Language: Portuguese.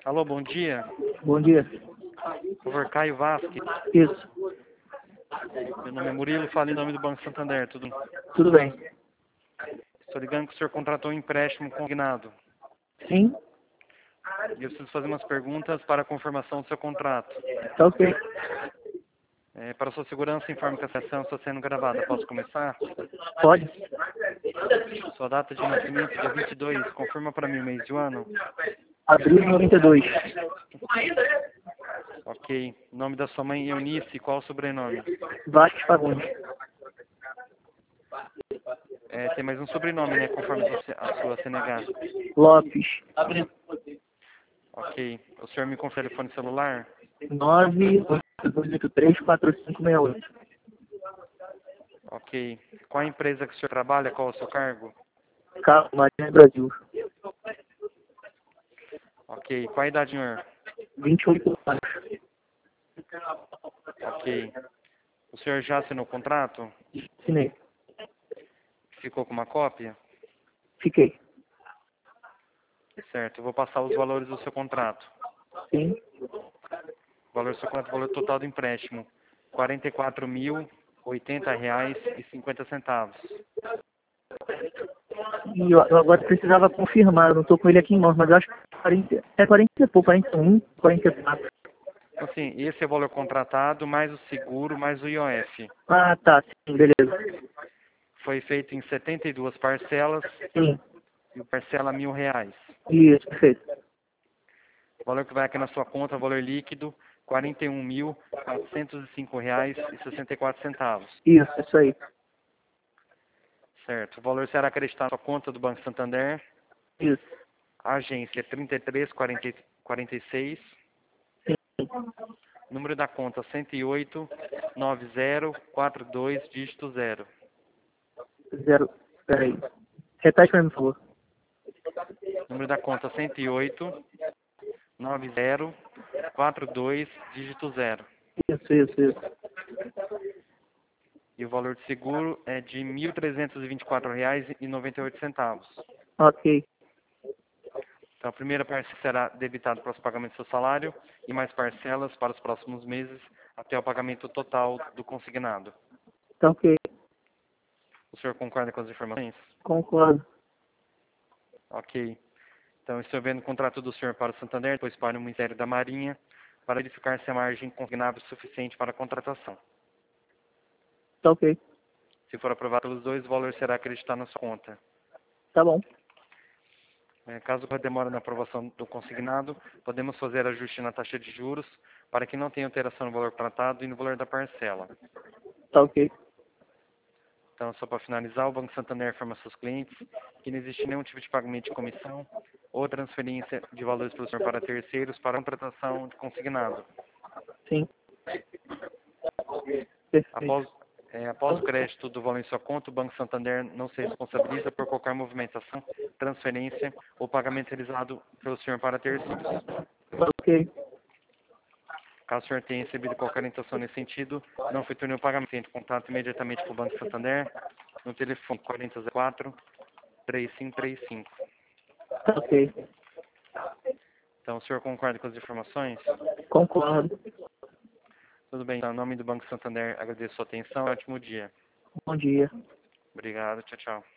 Alô, bom dia. Bom dia. Por favor, Caio Vasque. Isso. Meu nome é Murilo, falo em nome do Banco Santander. Tudo bem? Tudo bem. Estou ligando que o senhor contratou um empréstimo consignado. Sim? E eu preciso fazer umas perguntas para a confirmação do seu contrato. Tá ok. Para sua segurança, informe que a sessão está sendo gravada. Posso começar? Pode? Sua data de nascimento, dia 22. Confirma para mim o mês e o ano. Abril de 92. Ok. Nome da sua mãe, Eunice. Qual o sobrenome? Vasques Fagundes. Tem mais um sobrenome, né? Conforme a sua CNH. Lopes. Ok. O senhor me confere o telefone celular? 982834568. Ok. Qual a empresa que o senhor trabalha? Qual o seu cargo? Carro Marinha Brasil. Ok. Qual a idade, senhor? 28 anos. Ok. O senhor já assinou o contrato? Assinei. Ficou com uma cópia? Fiquei. Certo. Eu vou passar os valores do seu contrato. Sim. O valor do seu contrato, o valor total do empréstimo. R$ 44.080,50. E eu agora precisava confirmar. Eu não estou com ele aqui em mãos, mas eu acho que 40, é 40 e pouco, 41, 44. Então, assim, esse é o valor contratado, mais o seguro, mais o IOF. Ah, tá. Sim, beleza. Foi feito em 72 parcelas Sim. e o parcela R$ 1.000. Isso, perfeito. O valor que vai aqui na sua conta, o valor líquido, R$ 41.405,64. Isso aí. Certo. O valor será acreditado na sua conta do Banco Santander. Isso. A agência é 3346. Sim. Número da conta 108-9042, dígito 0. Zero. Peraí. Repete pra mim, por favor. Número da conta 108-9042, dígito 0. Isso. E o valor de seguro é de R$ 1.324,98. Ok. Então, a primeira parcela será debitada para os pagamentos do seu salário e mais parcelas para os próximos meses até o pagamento total do consignado. Tá ok. O senhor concorda com as informações? Concordo. Ok. Então, estou vendo o contrato do senhor para o Santander, depois para o Ministério da Marinha, para verificar se a margem consignável é suficiente para a contratação. Tá ok. Se for aprovado pelos dois, o valor será acreditado na sua conta. Tá bom. Caso ocorra demora na aprovação do consignado, podemos fazer ajuste na taxa de juros para que não tenha alteração no valor tratado e no valor da parcela. Tá ok. Então, só para finalizar, o Banco Santander informa seus clientes que não existe nenhum tipo de pagamento de comissão ou transferência de valores pelo senhor para terceiros para contratação de consignado. Sim. Perfeito. Após o crédito do valor em sua conta, o Banco Santander não se responsabiliza por qualquer movimentação, transferência ou pagamento realizado pelo senhor para terceiros. Tá ok. Caso o senhor tenha recebido qualquer orientação nesse sentido, não efetue nenhum pagamento. Entre em contato imediatamente com o Banco Santander no telefone 4004-3535. Tá ok. Então, o senhor concorda com as informações? Concordo. Tudo bem. Então, em nome do Banco Santander, agradeço a sua atenção. Ótimo dia. Bom dia. Obrigado. Tchau, tchau.